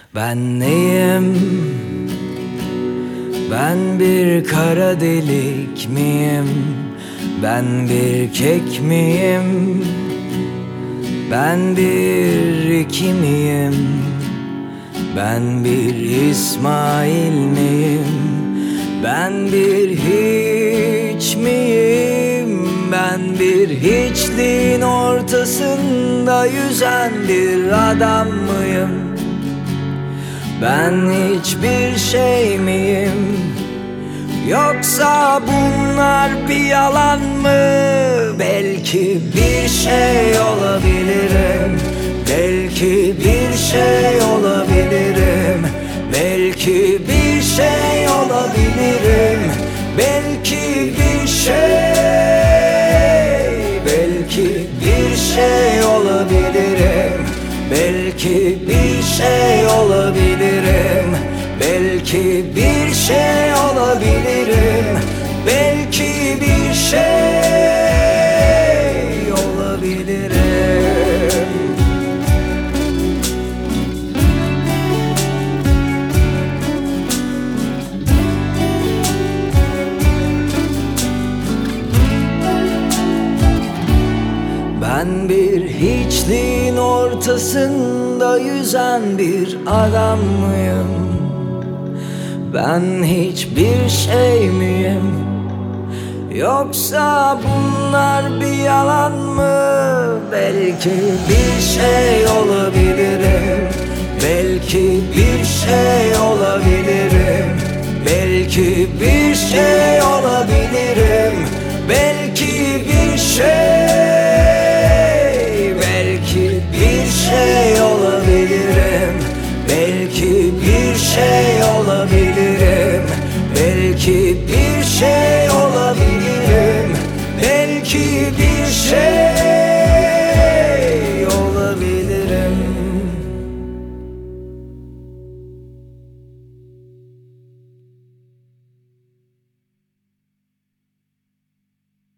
Ben neyim? Ben bir kara delik miyim? Ben bir kek miyim? Ben bir iki miyim? Ben bir İsmail miyim? Ben bir hiç miyim? Ben bir hiçliğin ortasında yüzen bir adam mıyım? Ben hiçbir şey miyim? Yoksa bunlar bir yalan mı? Belki bir şey olabilirim. Belki bir şey olabilirim. Belki bir şey olabilirim. Belki bir şey. Belki bir şey olabilirim. Belki bir şey olabilirim. Belki bir şey olabilirim. Belki bir şey olabilirim. Ben bir hiçliğin ortasında yüzen bir adam mıyım? Ben hiçbir şey miyim? Yoksa bunlar bir yalan mı? Belki bir şey olabilirim. Belki bir şey olabilirim. Belki bir şey olabilirim. Belki bir şey. Belki bir şey olabilirim. Belki bir şey olabilirim. Belki bir şey olabilirim. Belki bir şey.